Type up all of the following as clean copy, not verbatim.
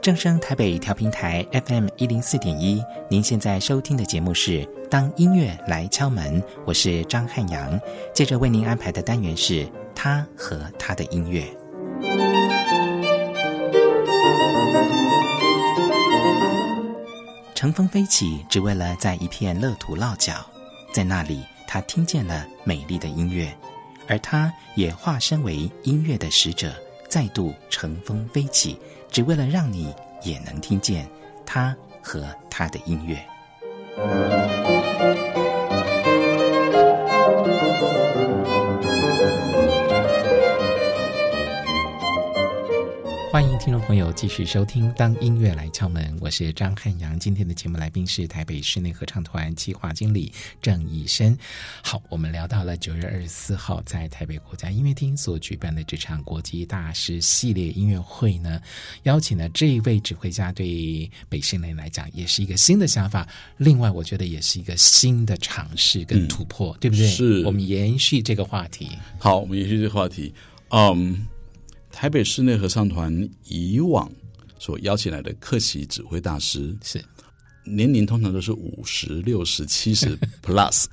正声台北调频台 FM104.1，您现在收听的节目是当音乐来敲门，我是张汉阳。接着为您安排的单元是他和他的音乐。乘风飞起，只为了在一片乐土落脚，在那里他听见了美丽的音乐，而他也化身为音乐的使者，再度乘风飞起，只为了让你也能听见他和他的音乐。欢迎听众朋友继续收听当音乐来敲门，我是张汉阳。今天的节目来宾是台北室内合唱团企划经理郑义生。好，我们聊到了9月24号在台北国家音乐厅所举办的这场国际大师系列音乐会呢，邀请了这一位指挥家，对北室内来讲也是一个新的想法，另外我觉得也是一个新的尝试跟突破，对不对？ 是， 我们延续这个话题。 好，我们延续这个话题。台北室内合唱团以往所邀请来的客席指挥大师是年龄通常都是50、60、70 plus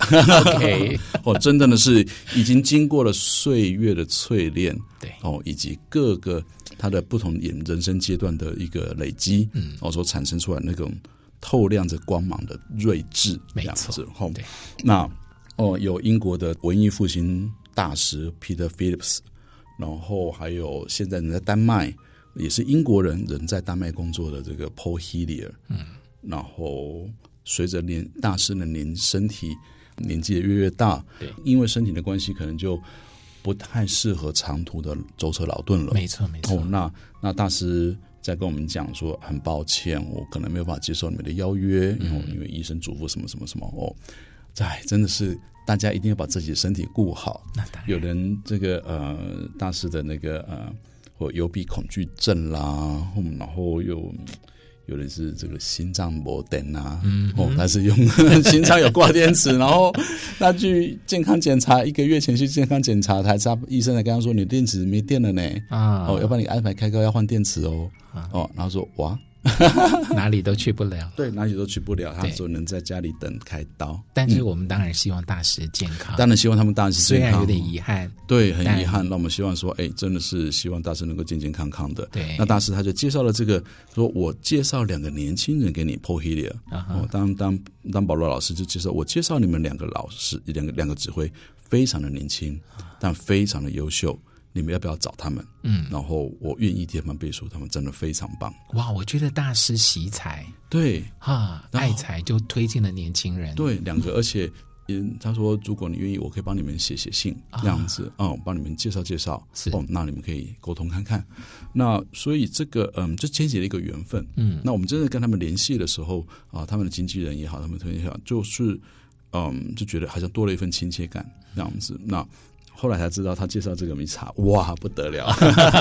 OK 真的是已经经过了岁月的淬炼， 对以及各个他的不同人生阶段的一个累积，所产生出来那种透亮着光芒的睿智， 没错。对， 那有英国的文艺复兴大师 Peter Phillips，然后还有现在人在丹麦，也是英国人，人在丹麦工作的这个 Paul Hillier，然后随着大师的身体年纪也越大，对，因为身体的关系，可能就不太适合长途的舟车劳顿了。 没错，没错。 那大师在跟我们讲说，很抱歉，我可能没有办法接受你们的邀约，因为医生嘱咐什么什么什么真的是。大家一定要把自己的身体顾好。有人这个大师的那个或幽闭恐惧症啦，然后有人是这个心脏没电啊，他是用心脏有挂电池，然后他去健康检查，1个月前去健康检查，医生才跟他说你电池没电了呢，要帮你安排开刀要换电池然后说哇。 哪里都去不了， 对，哪里都去不了，他只能在家里等开刀。 但是我们当然希望大师健康， 当然希望他们大师健康， 虽然有点遗憾， 对，很遗憾。那我们希望说，真的是希望大师能够健健康康的。 对， 那大师他就介绍了这个，说我介绍2个年轻人给你 ，Paul Hillier，当保罗老师就介绍，我介绍你们2个老师，两个指挥，非常的年轻，但非常的优秀。你们要不要找他们？然后我愿意替他们背书，他们真的非常棒。 哇，我觉得大师惜才， 对爱才就推进了年轻人。 对，2个，而且他说如果你愿意，我可以帮你们写信，这样子帮你们介绍介绍，那你们可以沟通看看。那所以这个就牵起了一个缘分。那我们真的跟他们联系的时候他们的经纪人也好，他们的团队也好，就是就觉得好像多了一份亲切感这样子。那后来才知道他介绍这个一查，哇，不得了！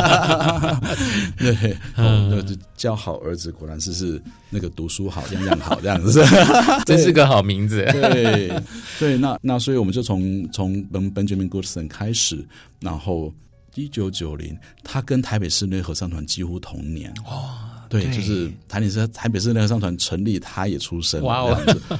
对，教好儿子，果然是那个读书好，样样好这样子， 真是个好名字。 对，那所以我们就从 Benjamin Goodson 开始，然后1990，他跟台北室内合唱团几乎同年。对，就是台北市内合唱团成立，他也出生了这样子。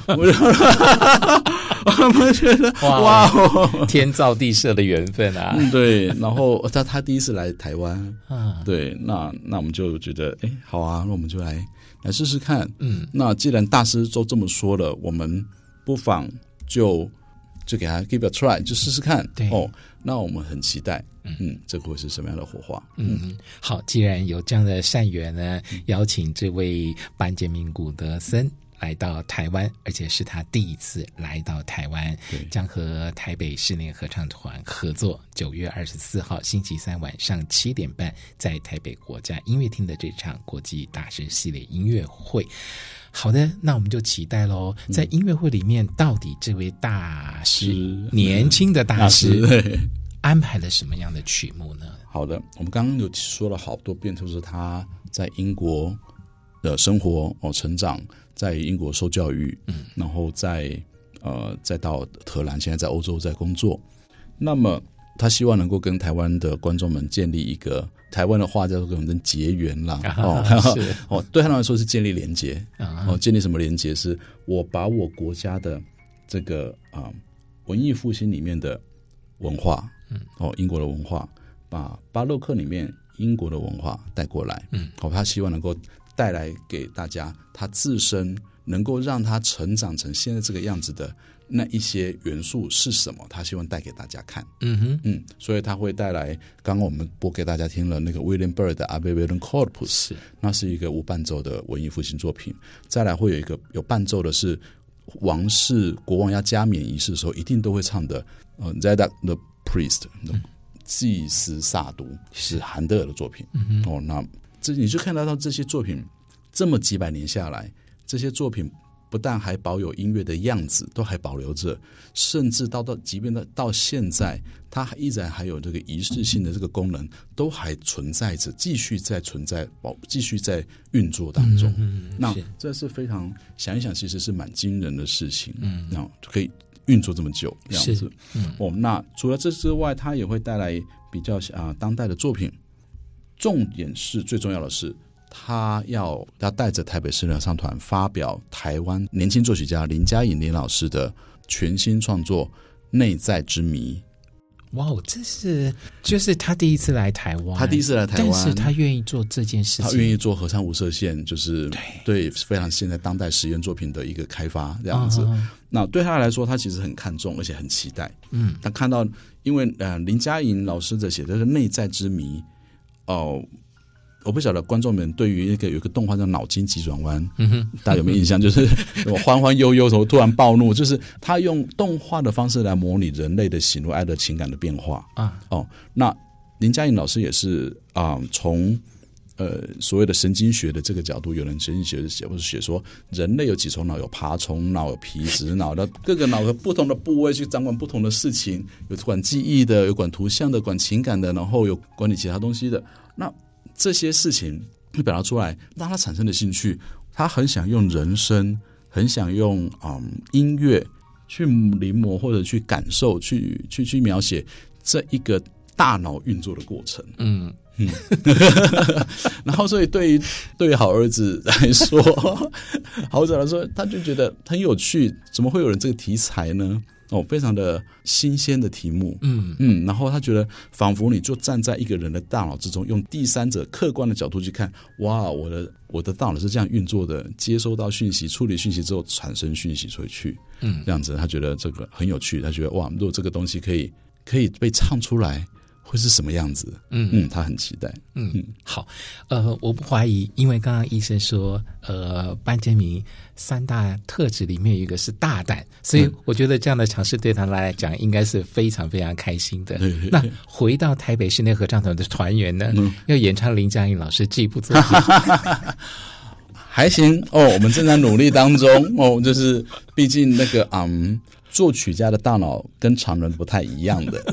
我们觉得哇， 天造地设的缘分啊！ 对，然后他第一次来台湾，对，那我们就觉得好啊，那我们就来试试看。那既然大师都这么说了，我们不妨就给他 give a try， 就试试看。对那我们很期待，这会是什么样的火花？ 好，既然有这样的善缘呢，邀请这位班杰明·古德森来到台湾，而且是他第一次来到台湾，将和台北室内合唱团合作9月24号星期三晚上7点半，在台北国家音乐厅的这场国际大师系列音乐会。好的，那我们就期待咯，在音乐会里面到底这位大师年轻的大师安排了什么样的曲目呢？ 好的，我们刚刚有说了好多遍，就是他在英国的生活成长，在英国受教育，然后再到荷兰，现在在欧洲在工作。那么他希望能够跟台湾的观众们建立一个台湾的话叫做跟我们结缘啦，对他来说是建立连结，建立什么连结？是我把我国家的这个文艺复兴里面的文化，英国的文化，把巴洛克里面英国的文化带过来，他希望能够带来给大家他自身能够让他成长成现在这个样子的那一些元素是什么，他希望带给大家看。所以他会带来刚刚我们播给大家听了那个 William Byrd 的 Ave Verum Corpus， 那是一个无伴奏的文艺复兴作品。再来会有一个有伴奏的是王室国王要加冕仪式的时候一定都会唱的Zadok the Priest， 祭司萨都，是韩德尔的作品。那这你就看得到这些作品这么几百年下来，这些作品不但还保有音乐的样子，都还保留着，甚至即便到现在，它依然还有这个仪式性的这个功能，都还存在着，继续在存在，继续在运作当中。那这是非常想一想，其实是蛮惊人的事情。那可以运作这么久这样子。那除了这之外，它也会带来比较当代的作品。重点是最重要的是。他要带着台北市合唱团发表台湾年轻作曲家林嘉颖林老师的全新创作《内在之谜》。 哇，就是他第一次来台湾，但是他愿意做这件事情， 他愿意做合唱无设限，就是对非常现在当代实验作品的一个开发这样子。那对他来说，他其实很看重，而且很期待。他看到，因为林嘉颖老师的写的是《内在之谜》我不晓得观众们对于有一个动画叫《脑筋急转弯》，大家有没有印象？就是欢欢悠悠什么突然暴怒，就是他用动画的方式来模拟人类的喜怒哀乐情感的变化那林嘉颖老师也是从所谓的神经学的这个角度，有人神经学的写说，人类有几重脑，有爬虫脑、有皮质脑的，各个脑的不同的部位去掌管不同的事情，有管记忆的，有管图像的，管情感的，然后有管理其他东西的。那这些事情表达出来，让他产生的兴趣，他很想用人声，很想用音乐去临摹或者去感受，去描写这一个大脑运作的过程。然后所以对于好儿子来说，好儿子来说，他就觉得很有趣，怎么会有人这个题材呢？非常的新鲜的题目。然后他觉得仿佛你就站在一个人的大脑之中，用第三者客观的角度去看，哇，我的大脑是这样运作的，接收到讯息，处理讯息之后产生讯息回去。这样子他觉得这个很有趣，他觉得哇，如果这个东西可以被唱出来，会是什么样子？他很期待。 好，我不怀疑，因为刚刚医生说，班杰明3大特质里面有一个是大胆，所以我觉得这样的尝试对他来讲应该是非常非常开心的。那回到台北室内合唱团的团员呢，要演唱林嘉颖老师这部作品， 还行我们正在努力当中就是毕竟那个作曲家的大脑跟常人不太一样的。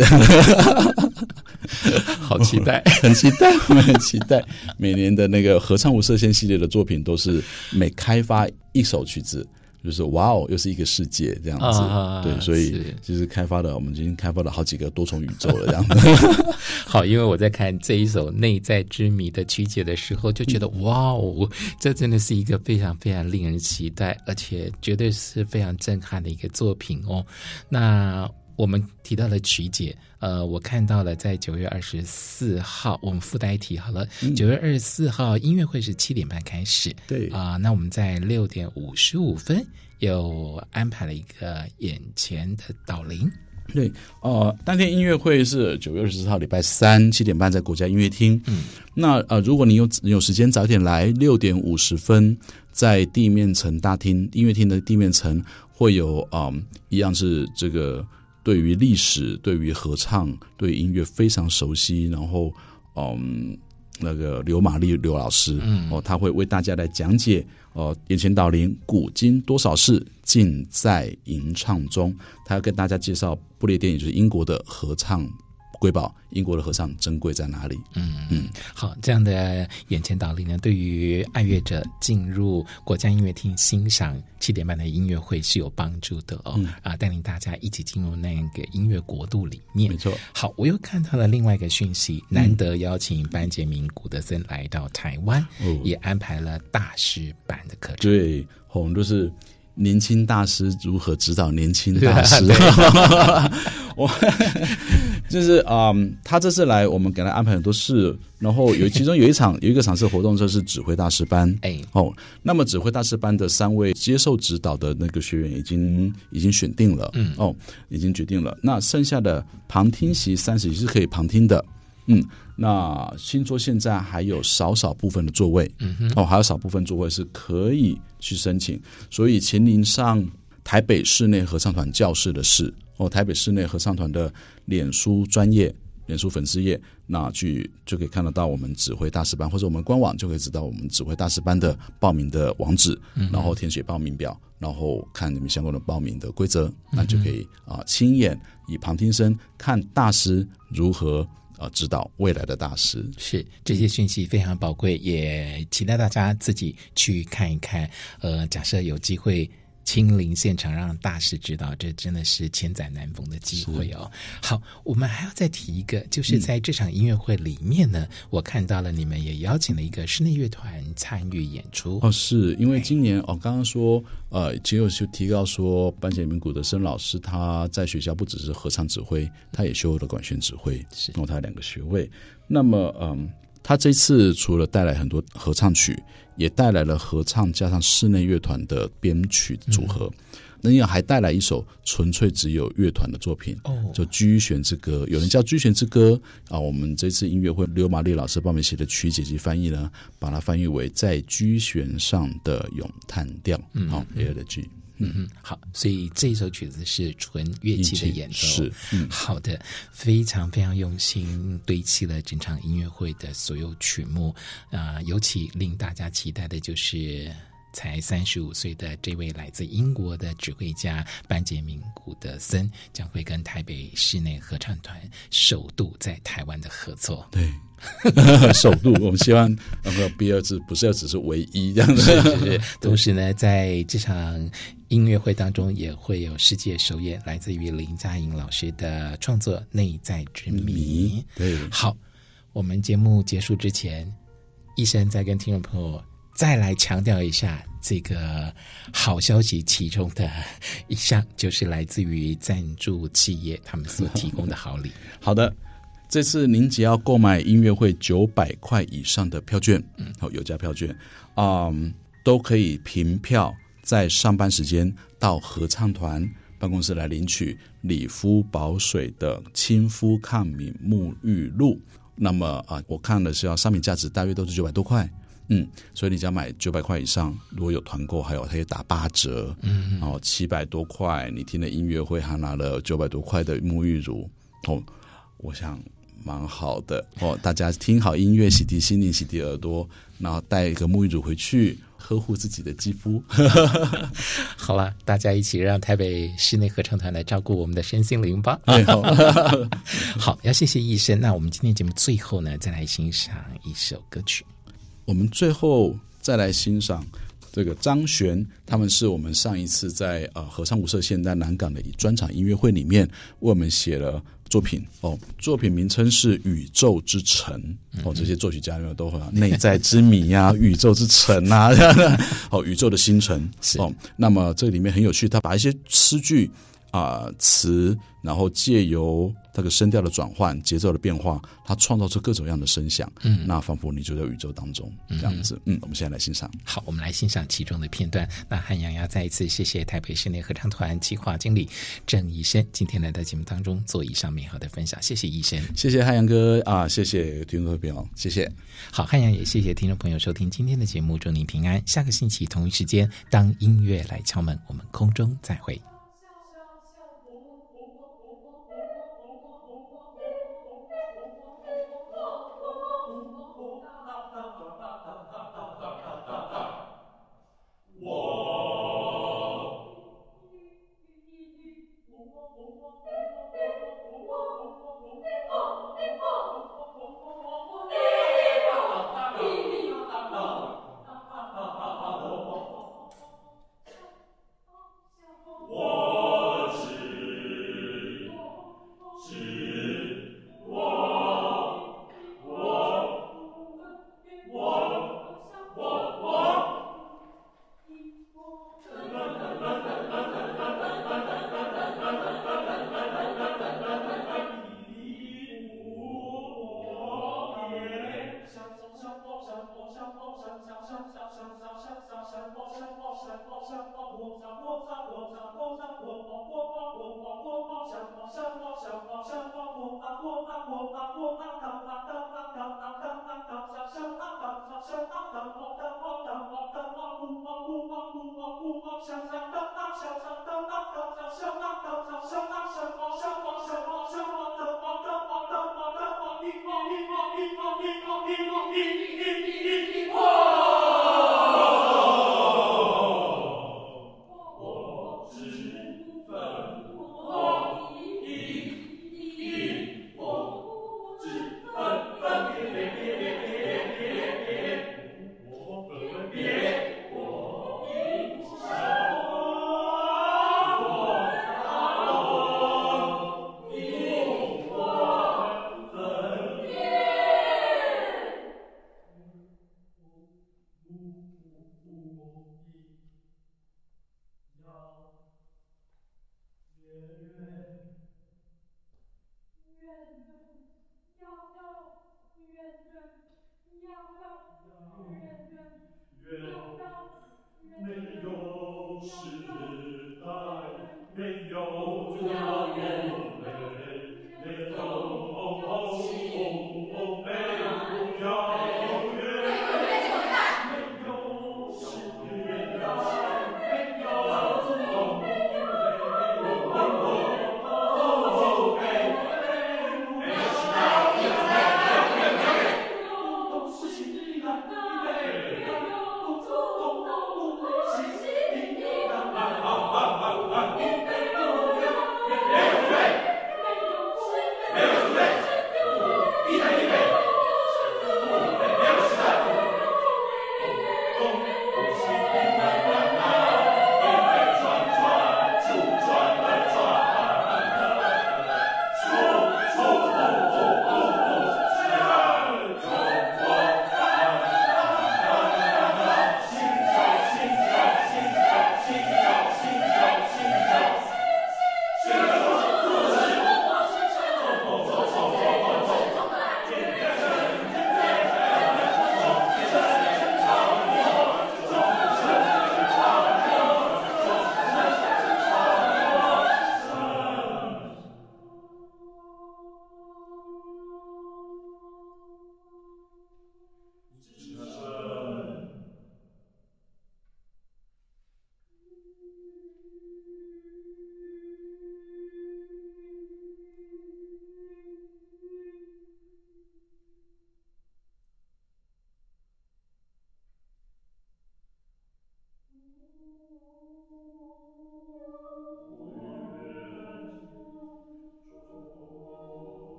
好期待， 很期待，我们很期待。每年的那个合唱无设限系列的作品，都是每开发一首曲子，就是哇哦，又是一个世界这样子。对，所以其实我们已经开发了好几个多重宇宙了这样子。 好，因为我在看这一首《内在之谜》的曲解的时候，就觉得哇哦，这真的是一个非常非常令人期待，而且绝对是非常震撼的一个作品那我们提到了曲解，我看到了在9月24号，我们附带一提好了，9月24号音乐会是7点半开始， 对那我们在6点55分又安排了一个眼前的导聆。 对，当天音乐会是9月24号礼拜三7点半在国家音乐厅。那如果你有时间早一点来，6点50分在地面层大厅音乐厅的地面层会有一样是这个对于历史、对于合唱、对于音乐非常熟悉，然后那个刘玛丽刘老师他会为大家来讲解眼前导聆古今多少事尽在吟唱中。他要跟大家介绍不列颠，也就是英国的合唱瑰宝，英国的合唱珍贵在哪里。 好，这样的眼前导历呢，对于爱乐者进入国家音乐厅欣赏7点半的音乐会是有帮助的哦。带领大家一起进入那个音乐国度里面。 没错。 好，我又看到了另外一个讯息，难得邀请班杰明·古德森来到台湾，也安排了大师班的课程。 对，就是年轻大师如何指导年轻大师。我就是他这次来，我们给他安排很多事，然后其中有一个场次活动就是指挥大师班。那么指挥大师班的3位接受指导的那个学员已经选定了，已经决定了。那剩下的旁听席30席是可以旁听的。那听说现在还有少部分的座位，还有少部分座位是可以去申请，所以请您上台北室内合唱团教室的事，台北室内合唱团的脸书粉丝页，那就可以看得到我们指挥大师班，或者我们官网就可以知道我们指挥大师班的报名的网址，然后填写报名表，然后看你们相关的报名的规则，那就可以亲眼以旁听生看大师如何指导未来的大师。 是，这些讯息非常宝贵，也期待大家自己去看一看。假设有机会亲临现场让大师指导，这真的是千载难逢的机会哦。好，我们还要再提一个，就是在这场音乐会里面呢，我看到了你们也邀请了一个室内乐团参与演出。 是因为今年刚刚说其实有提到说班杰明·古德森老师他在学校不只是合唱指挥，他也修了管弦指挥，然后他2个学位。那么他这次除了带来很多合唱曲，也带来了合唱加上室内乐团的编曲组合，那也还带来一首纯粹只有乐团的作品，叫《居弦之歌》。有人叫《居弦之歌》我们这次音乐会刘玛丽老师帮我们写的曲解及翻译呢，把它翻译为在居弦上的咏叹调，A 的 G。 好，所以这首曲子是纯乐器的演奏。 是， 好的，非常非常用心堆砌了整场音乐会的所有曲目尤其令大家期待的就是才35岁的这位来自英国的指挥家班杰明·古德森将会跟台北室内合唱团首度在台湾的合作。 对，首度，我们希望第二次不是只是唯一这样的。 是。同时呢，在这场音乐会当中也会有世界首演来自于林嘉莹老师的创作《内在之谜》。 对， 好，我们节目结束之前，医生再跟听众朋友再来强调一下这个好消息，其中的一项就是来自于赞助企业他们所提供的好礼。 好的，这次您只要购买音乐会900块以上的票券，有价票券，都可以凭票在上班时间到合唱团办公室来领取理肤保水的亲肤抗敏沐浴露。那么我看的是商品价值大约都是900多块。所以你只要买900块以上，如果有团购，还有它也打8折，然后700多块，你听了音乐会还拿了900多块的沐浴乳，我想蛮好的大家听好音乐，洗涤心灵，洗涤耳朵，然后带一个沐浴乳回去，呵护自己的肌肤。 好了，大家一起让台北室内合唱团来照顾我们的身心灵吧。好，要谢谢医生。那我们今天节目最后呢，再来欣赏一首歌曲。 我们最后再来欣赏这个张悬，他们是我们上一次在合唱无色现代南港的专场音乐会里面为我们写了作品作品名称是《宇宙之城》这些作曲家都很内在之谜啊，宇宙之城啊，宇宙的星辰那么这里面很有趣，他把一些诗句词，然后借由这个声调的转换、节奏的变化，它创造出各种各样的声响。那仿佛你就在宇宙当中这样子。我们现在来欣赏。 好，我们来欣赏其中的片段。那汉阳要再一次谢谢台北室内合唱团企划经理郑医生今天来到节目当中做以上美好的分享，谢谢医生， 谢谢汉阳哥谢谢听众朋友，谢谢。 好，汉阳也谢谢听众朋友收听今天的节目，祝您平安。下个星期同一时间，当音乐来敲门，我们空中再会。 我没有时